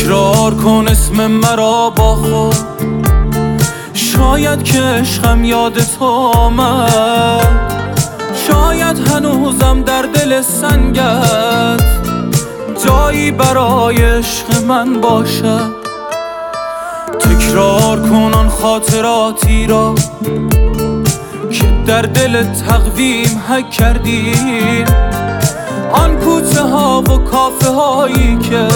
تکرار کن اسم مرا با خود، شاید که عشقم یاد تو آمد، شاید هنوزم در دل سنگت جایی برای عشق من باشد. تکرار کن آن خاطراتی را که در دل تقویم حک کردیم، آن کوچه ها و کافه هایی که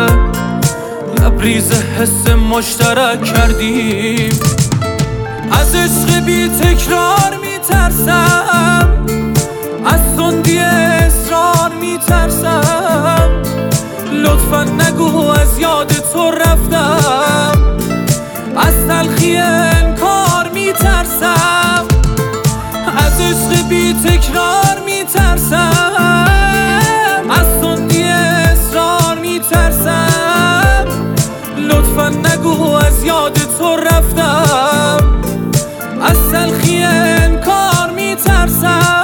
لبریز حس مشترک کردیم. از عشق بی تکرار می ترسم، از تندی اصرار می ترسم، لطفا نگو از یاد تو رفتم، از تلخی انکار می ترسم. از عشق بی تکرار می ترسم، از تندی اصرار می ترسم، لطفا نگو از یاد تو رفتم، از تلخی انکار می ترسم.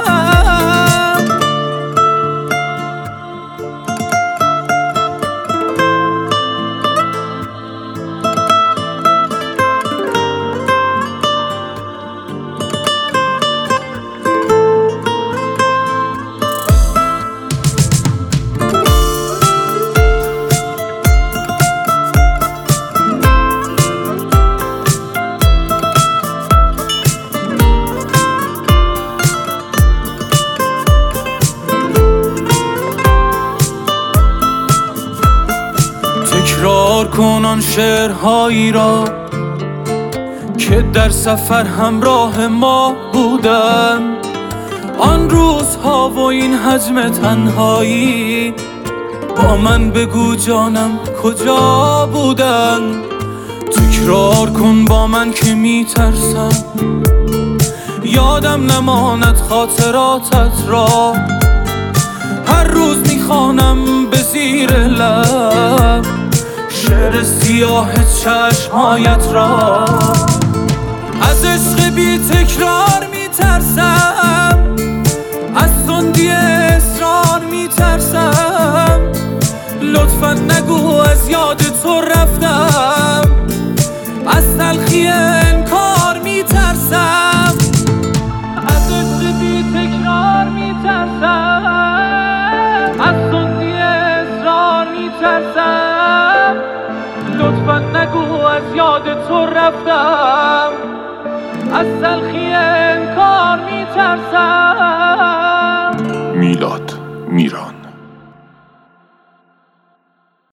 تکرار کن آن شعرهایی را که در سفر همراه ما بودن، آن روزها و این حجم تنهایی، با من بگو جانم کجا بودن. تکرار کن با من که میترسم یادم نماند خاطراتت را، هر روز میخوانم به زیر لب شعر سیاه چشمهایت را. از عشق بی تکرار می ترسم، از تندی اصرار می ترسم، لطفا نگو از یاد تو رفتم، از تلخی انکار می ترسم. از عشق بی تکرار می ترسم، از تندی اصرار می ترسم، لطفا نگو از یاد تو رفتم، از تلخی انکار می ترسم. میلاد میران.